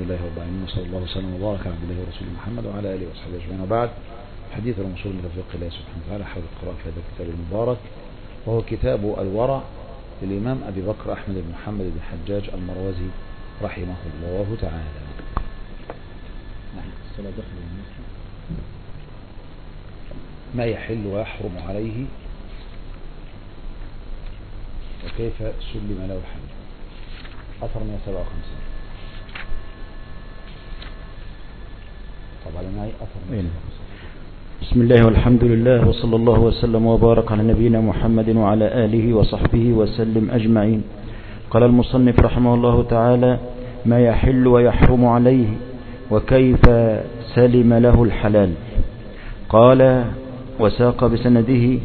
لله رب العالمين، وصلى الله وسلم وبارك على عبد الله ورسوله محمد وعلى آله وصحبه أجمعين. وبعد، حديث الموصول من توفيق الله سبحانه وتعالى حول القراءة في هذا الكتاب المبارك، وهو كتاب الورع للإمام أبي بكر أحمد بن محمد بن حجاج المروزي رحمه الله تعالى. ما يحل ويحرم عليه وكيف سلم له الحل. أثر 157. طبعا معي أثر 157. بسم الله والحمد لله وصلى الله وسلم وبارك على نبينا محمد وعلى آله وصحبه وسلم أجمعين. قال المصنف رحمه الله تعالى: ما يحل ويحرم عليه وكيف سلم له الحلال. قال وساق بسنده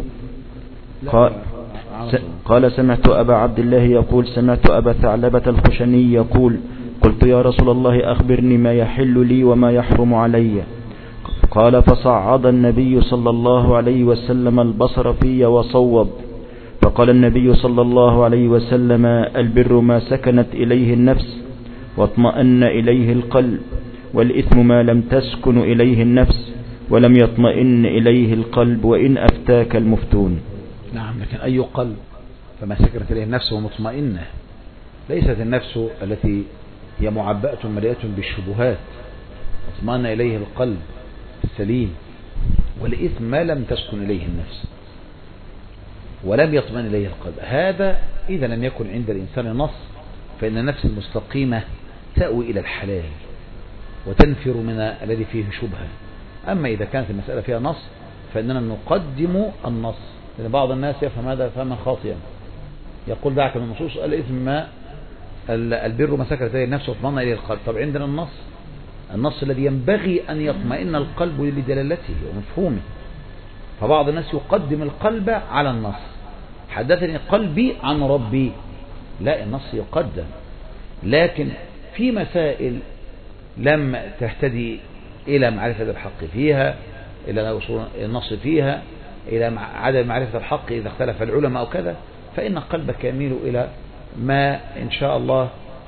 قال سمعت أبا عبد الله يقول: سمعت أبا ثعلبة الخشني يقول: قلت يا رسول الله أخبرني ما يحل لي وما يحرم علي. قال: فصعد النبي صلى الله عليه وسلم البصر في وصوب، فقال النبي صلى الله عليه وسلم: البر ما سكنت إليه النفس واطمأن إليه القلب، والإثم ما لم تسكن إليه النفس ولم يطمئن إليه القلب وإن أفتاك المفتون. نعم، لكن أي قلب؟ فما سكنت إليه النفس ومطمئنة. ليست النفس التي هي معبأة مليئة بالشبهات، اطمأن إليه القلب السليم، والإثم ما لم تسكن إليه النفس ولم يطمئن إليه القلب. هذا إذا لم يكن عند الإنسان نص، فإن النفس المستقيمة تأوي إلى الحلال وتنفر من الذي فيه شبهة. أما إذا كانت المسألة فيها نص فإننا نقدم النص، لأن بعض الناس يفهم هذا فهما خاطئا، يقول دعك من النصوص الإثم ما البر ما سكنت إليه النفس واطمأن إليه القلب. طب عندنا النص الذي ينبغي أن يطمئن القلب لدلالته ومفهومه، فبعض الناس يقدم القلب على النص. حدثني قلبي عن ربي، لا، النص يقدم. لكن في مسائل لم تهتدي إلى معرفة الحق فيها، إلى وصول النص فيها، إلى عدم معرفة الحق إذا اختلف العلماء أو كذا، فإن قلبك يميل إلى ما إن شاء الله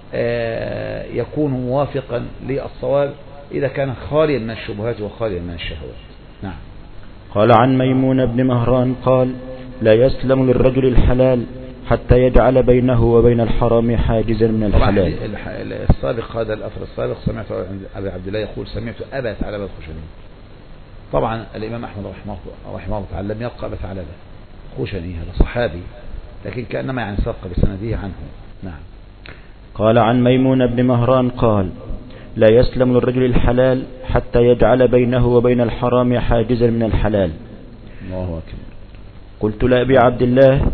يكون موافقا للصواب إذا كان خاليا من الشبهات وخاليا من الشهوات. نعم. قال عن ميمون بن مهران قال: لا يسلم للرجل الحلال حتى يجعل بينه وبين الحرام حاجزا من الحلال. السابق، هذا الأثر السابق، سمعت أبي عبد الله يقول: سمعت أبا ثعلبة الخشني. طبعا الإمام أحمد رحمه الله تعالى لم يلقى أبا ثعلبة الخشني، هذا صحابي، لكن كأنما يعني ساق بسنده عنه. نعم. قال عن ميمون بن مهران قال: لا يسلم للرجل الحلال حتى يجعل بينه وبين الحرام حاجزا من الحلال. الله أكبر. قلت لأبي عبد الله: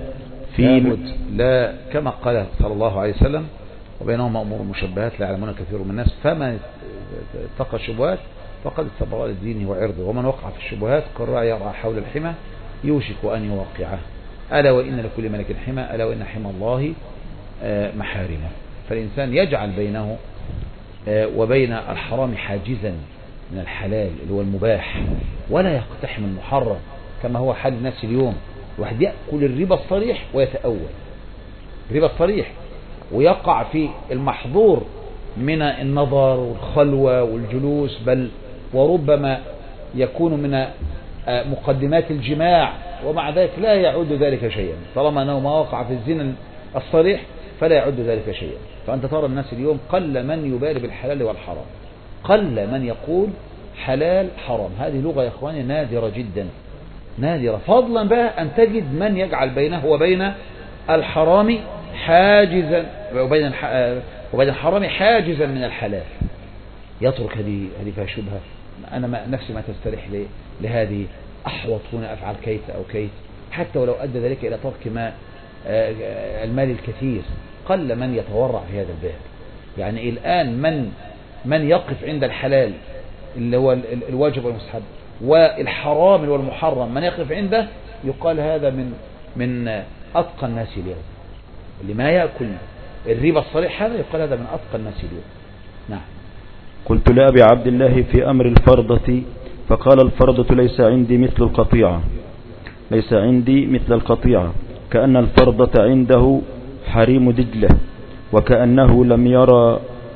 لا كما قال صلى الله عليه وسلم: وبينهما أمور مشبهات لا يعلمون كثير من الناس، فمن اتقى الشبهات فقد استبرأ لدينه وعرضه، ومن وقع في الشبهات كالراعي يرعى حول الحمى يوشك أن يوقعه. ألا وإن لكل ملك حمى، ألا وإن حمى الله محارمه. فالإنسان يجعل بينه وبين الحرام حاجزا من الحلال اللي هو المباح، ولا يقتحم المحرم كما هو حال الناس اليوم. واحد يأكل الربا الصريح ويتأول الربا الصريح، ويقع في المحظور من النظر والخلوة والجلوس، بل وربما يكون من مقدمات الجماع، ومع ذلك لا يعد ذلك شيئا. طالما أنه ما وقع في الزنا الصريح فلا يعد ذلك شيئا. فأنت ترى الناس اليوم قل من يبالي بالحلال والحرام، قل من يقول حلال حرام. هذه لغة يا إخواني نادرة جدا، نادرة، فضلا بها أن تجد من يجعل بينه وبين الحرام حاجزا، وبين الحرام حاجزا من الحلال، يترك هذه فيها شبهة. أنا نفسي ما تستريح لهذه، أحوط هنا أفعل كيت أو كيت، حتى ولو أدى ذلك إلى ترك ما المال الكثير. قل من يتورع في هذا الباب. يعني الآن من يقف عند الحلال اللي هو الواجب والمستحب، والحرام اللي هو المحرم من يقف عنده، يقال هذا من أتقى الناس اليوم. اللي ما يأكل الربا الصريح هذا يقال هذا من أتقى الناس اليوم. نعم. قلت لأبي عبد الله في أمر الفرضة، فقال: الفرضة ليس عندي مثل القطيعة، ليس عندي مثل القطيعة، كأن الفرضة عنده حريم دجلة، وكأنه لم يرى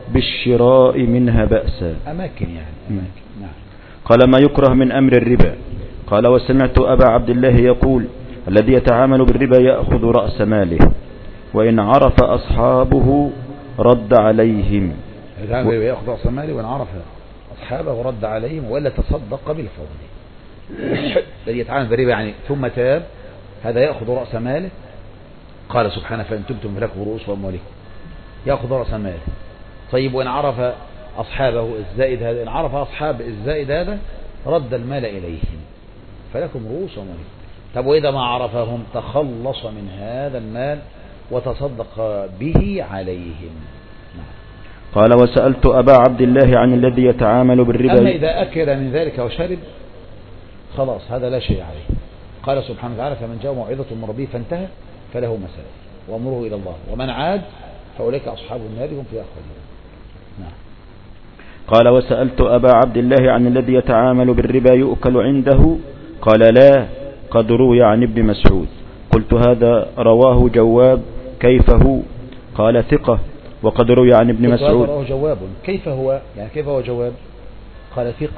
بالشراء منها بأسا. أماكن يعني أماكن. نعم. قال ما يكره من أمر الربا. قال وسمعت أبا عبد الله يقول الذي يتعامل بالربا يأخذ رأس ماله وإن عرف أصحابه رد عليهم. يأخذ رأس ماله وإن عرف أصحابه رد عليهم ولا تصدق بالفضل. الذي يتعامل بالربا يعني ثم تاب هذا يأخذ رأس ماله. قال سبحانه فإن تبتم فلكم رؤوس أموالكم يأخذ رأس ماله. طيب وإن عرف أصحابه الزائد هذا إن عرف أصحاب الزائد هذا رد المال إليهم فلكم رؤوس أموالكم. طب وإذا ما عرفهم تخلص من هذا المال وتصدق به عليهم. نعم. قال وسألت أبا عبد الله عن الذي يتعامل بالربا. أما إذا أكل من ذلك وشرب خلاص هذا لا شيء عليه. قال سبحانه وتعالى فمن جاء موعظة من ربه فانتهى فله ما سلف وأمره إلى الله ومن عاد فأولئك أصحاب النار هم فيها خالدون. نعم. قال وسألت أبا عبد الله عن الذي يتعامل بالربا يؤكل عنده. قال لا قد روي عن ابن مسعود. قلت هذا رواه جواب كيف هو؟ قال ثقة وقد روي عن ابن مسعود. رواه جواب كيف هو يعني كيف هو جواب؟ قال ثقة.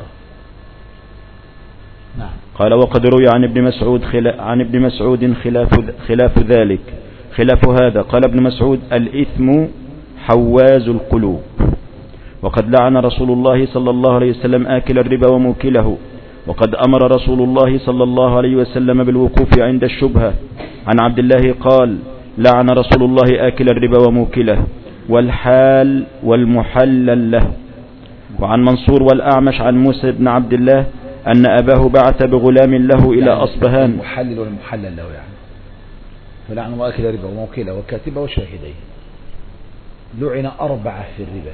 نعم. قال وقد روي عن ابن مسعود خلاف ذلك خلاف هذا. قال ابن مسعود الإثم حواز القلوب وقد لعن رسول الله صلى الله عليه وسلم آكل الربا وموكله وقد أمر رسول الله صلى الله عليه وسلم بالوقوف عند الشبهة. عن عبد الله قال لعن رسول الله آكل الربا وموكله والحال والمحلل له. وعن منصور والأعمش عن موسى بن عبد الله أن أباه بعث بغلام له إلى أصبهان. المحلل والمحلل له يعني فلعن الله آكل الربا وموكله وكاتبه وشاهديه. لعن 4 في الربا.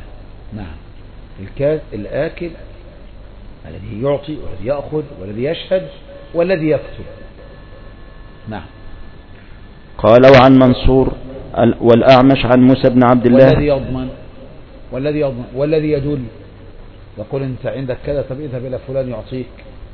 نعم. الآكل الذي يعطي والذي يأخذ والذي يشهد والذي يكتب. نعم. قال وعن منصور والأعمش عن موسى بن عبد الله والذي يضمن والذي يدل يقول أنت عندك كذا طب اذهب إلى فلان يعطيك.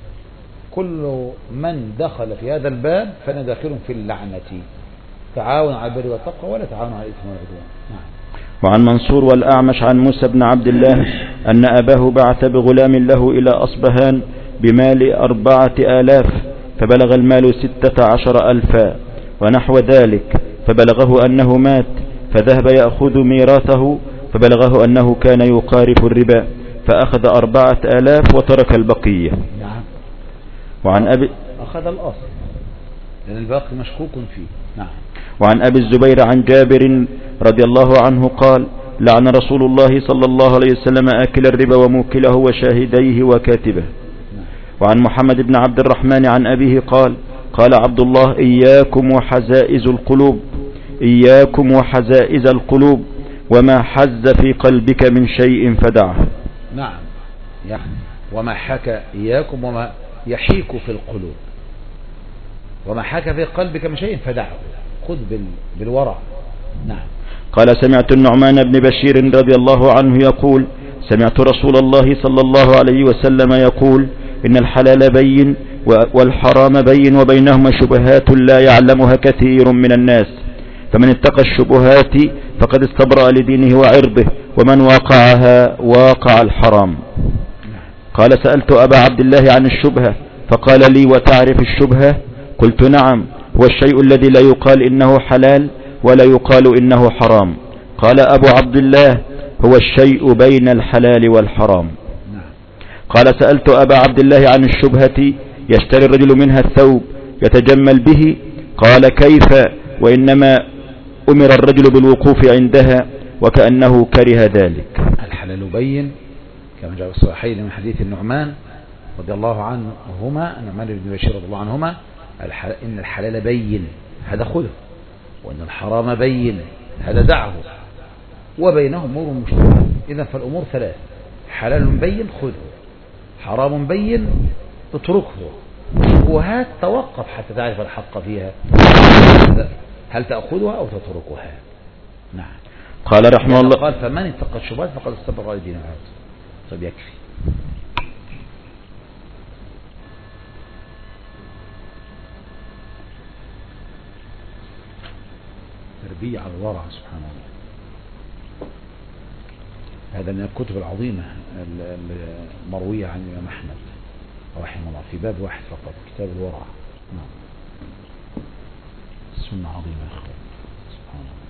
كل من دخل في هذا الباب فأنا داخل في اللعنة. تعاون على البر والتقوى ولا تعاون على الإثم والعدوان. نعم. وعن منصور والأعمش عن موسى بن عبد الله أن أباه بعث بغلام له إلى أصبهان بمال 4000 فبلغ المال 16,000 ونحو ذلك فبلغه أنه مات فذهب يأخذ ميراثه فبلغه أنه كان يقارف الربا فأخذ 4000 وترك البقية. نعم. وعن أبي أخذ الأصل لأن الباقي مشكوك فيه. نعم. وعن أبي الزبير عن جابر رضي الله عنه قال لعن رسول الله صلى الله عليه وسلم آكل الربا وموكله وشاهديه وكاتبه. وعن محمد بن عبد الرحمن عن أبيه قال قال عبد الله إياكم وحزائز القلوب إياكم وحزائز القلوب وما حز في قلبك من شيء فدعه. نعم. يعني وما حكى إياكم وما يحيك في القلوب وما حكى في قلبك من شيء فدعه. خذ بالورع. نعم. قال سمعت النعمان بن بشير رضي الله عنه يقول سمعت رسول الله صلى الله عليه وسلم يقول إن الحلال بين والحرام بين وبينهما شبهات لا يعلمها كثير من الناس فمن اتقى الشبهات فقد استبرأ لدينه وعرضه ومن واقعها واقع الحرام. قال سألت أبا عبد الله عن الشبهة فقال لي وتعرف الشبهة؟ قلت نعم هو الشيء الذي لا يقال إنه حلال ولا يقال إنه حرام. قال أبو عبد الله هو الشيء بين الحلال والحرام. قال سألت أبا عبد الله عن الشبهة يشتري الرجل منها الثوب يتجمل به. قال كيف وإنما أمر الرجل بالوقوف عندها وكأنه كره ذلك. الحلال بين كما جاء في الصحيحين من حديث النعمان رضي الله عنهما النعمان بن بشير رضي الله عنهما إن الحلال بين هذا خذه وإن الحرام بين هذا دعه وبينهم أمور مشتبهات. إذن فالأمور 3 حلال بين خذه حرام بين اتركه وهات توقف حتى تعرف الحق فيها هل تأخذها أو تتركها. نعم. قال رحمه الله قال فمن اتقى الشبهات فقد استبرأ لدينه وعرضه. طيب يكفي. تربية على الورع سبحان الله. هذا من الكتب العظيمة المروية عن الإمام أحمد رحمه الله في باب واحد فقط، كتاب الورع. نعم. سنة عظيمة يا أخوان، سبحان الله.